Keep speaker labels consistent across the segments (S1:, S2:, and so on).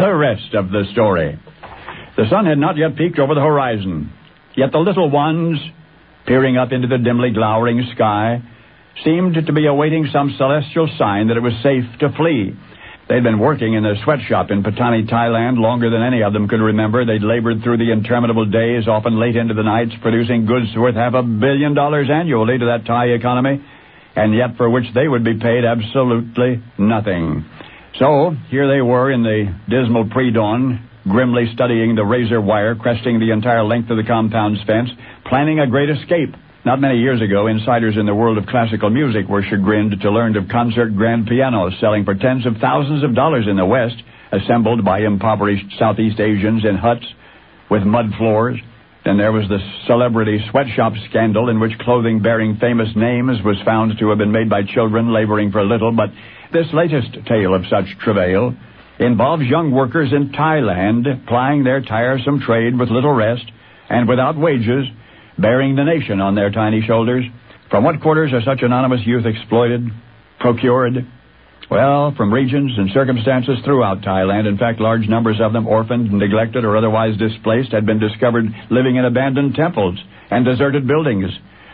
S1: The rest of the story. The sun had not yet peaked over the horizon, yet the little ones, peering up into the dimly glowering sky, seemed to be awaiting some celestial sign that it was safe to flee. They'd been working in a sweatshop in Patani, Thailand, longer than any of them could remember. They'd labored through the interminable days, often late into the nights, producing goods worth $500 million annually to that Thai economy, and yet for which they would be paid absolutely nothing. So, here they were in the dismal pre-dawn, grimly studying the razor wire cresting the entire length of the compound's fence, planning a great escape. Not many years ago, insiders in the world of classical music were chagrined to learn of concert grand pianos selling for tens of thousands of dollars in the West, assembled by impoverished Southeast Asians in huts with mud floors. Then there was the celebrity sweatshop scandal in which clothing bearing famous names was found to have been made by children laboring for little. But this latest tale of such travail involves young workers in Thailand plying their tiresome trade with little rest and without wages, bearing the nation on their tiny shoulders. From what quarters are such anonymous youth exploited, procured? Well, from regions and circumstances throughout Thailand. In fact, large numbers of them, orphaned, neglected, or otherwise displaced, had been discovered living in abandoned temples and deserted buildings.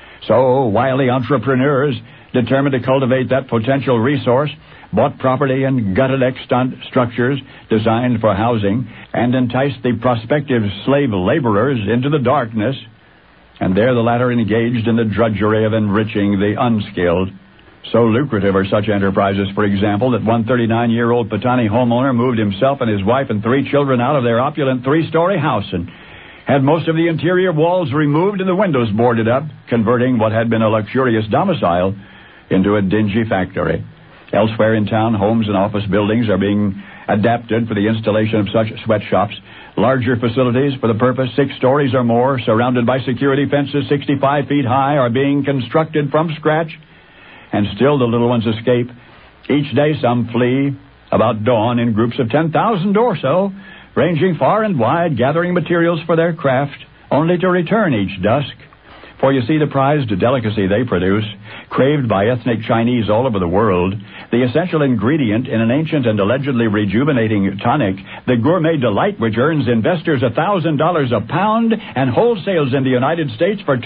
S1: So, wily entrepreneurs, determined to cultivate that potential resource, bought property and gutted extant structures designed for housing and enticed the prospective slave laborers into the darkness, and there the latter engaged in the drudgery of enriching the unskilled. So lucrative are such enterprises, for example, that one 39-year-old Patani homeowner moved himself and his wife and 3 children out of their opulent 3-story house and had most of the interior walls removed and the windows boarded up, converting what had been a luxurious domicile into a dingy factory. Elsewhere in town, homes and office buildings are being adapted for the installation of such sweatshops. Larger facilities for the purpose, 6 stories or more, surrounded by security fences 65 feet high, are being constructed from scratch. And still the little ones escape. Each day some flee, about dawn, in groups of 10,000 or so, ranging far and wide, gathering materials for their craft, only to return each dusk. For you see, the prized delicacy they produce, craved by ethnic Chinese all over the world, the essential ingredient in an ancient and allegedly rejuvenating tonic, the gourmet delight which earns investors $1,000 a pound and wholesales in the United States for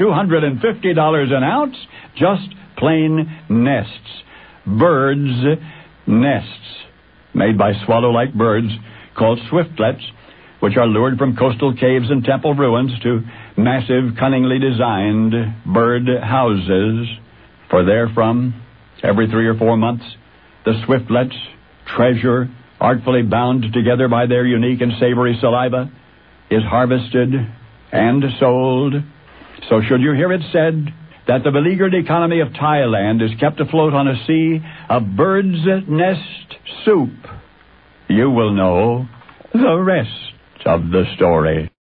S1: $250 an ounce, just plain nests. Birds' nests, made by swallow-like birds called swiftlets, which are lured from coastal caves and temple ruins to massive, cunningly designed bird houses. For therefrom, every 3 or 4 months, the swiftlets, treasure, artfully bound together by their unique and savory saliva, is harvested and sold. So should you hear it said that the beleaguered economy of Thailand is kept afloat on a sea of bird's nest soup, you will know the rest of the story.